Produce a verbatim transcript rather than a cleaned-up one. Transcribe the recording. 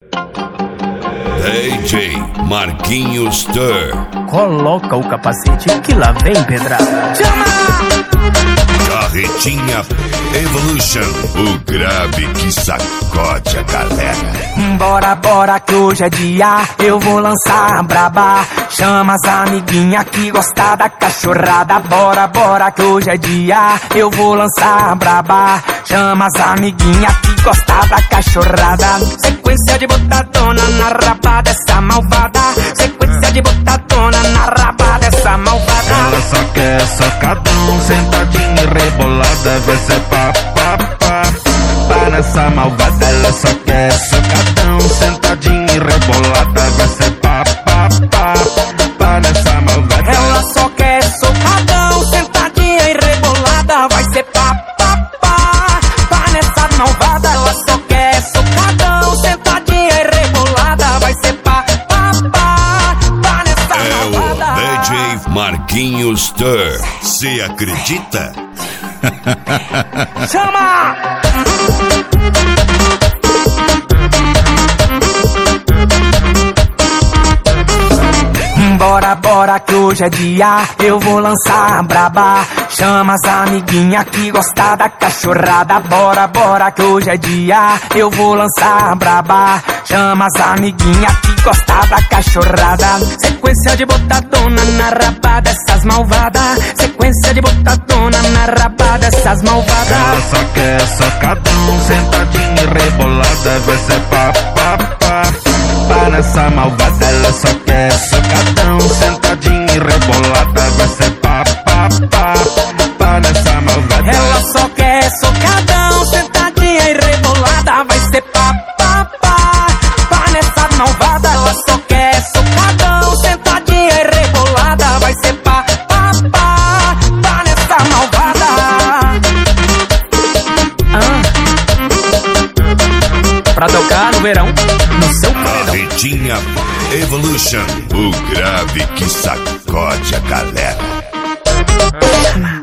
D J Marquinhos Stir. Coloca o capacete que lá vem pedrada. Chama! Carretinha Evolution, o grave que sacode a galera. Bora, bora que hoje é dia, eu vou lançar a braba. Chama as amiguinhas que gostam da cachorrada. Bora, bora que hoje é dia, eu vou lançar a braba. Chama as amiguinhas que gostam da cachorrada. Sequência de botadona na raba dessa malvada. Sequência de botadona na raba dessa malvada. Ela só quer socadão, sentadinha e rebolada. Vai ser pá, pá, pá, pá nessa malvada. Ela só quer socadão, sentadinha e rebolada. Vai ser pá, pá, pá, pá nessa malvada. Ela só quer socadão, sentadinha e rebolada. Vai ser pá, pá, pá, pá nessa malvada. Ela só quer socadão, sentadinha e rebolada. Vai ser pá, pá, pá, pá nessa É malvada. o D J Marquinhos Stir. Cê acredita? Chama! Bora, bora que hoje é dia, eu vou lançar a braba. Chama as amiguinhas que gostam da cachorrada. Bora, bora que hoje é dia, eu vou lançar a braba. Chama as amiguinhas que gostam da cachorrada. Sequência de botadona na raba dessas malvadas. Sequência de botadona na raba dessas malvadas. Ela só quer socadão, sentadinha e rebolada. Vai ser pá, pá, pá, pá nessa malvada. Ela só quer socadão, sentadinha e rebolada. Vai ser pá, pá, pá, pá nessa malvada. Ela só quer socadão, sentadinha e rebolada. Vai ser pá, pá, pá, pá nessa malvada. Ela só quer socadão, sentadinha e rebolada. Vai ser pá, pá, pá, pá nessa malvada. Ah. Pra tocar no verão, no seu paredão. Carretinha Evolution, o grave que sacode a galera.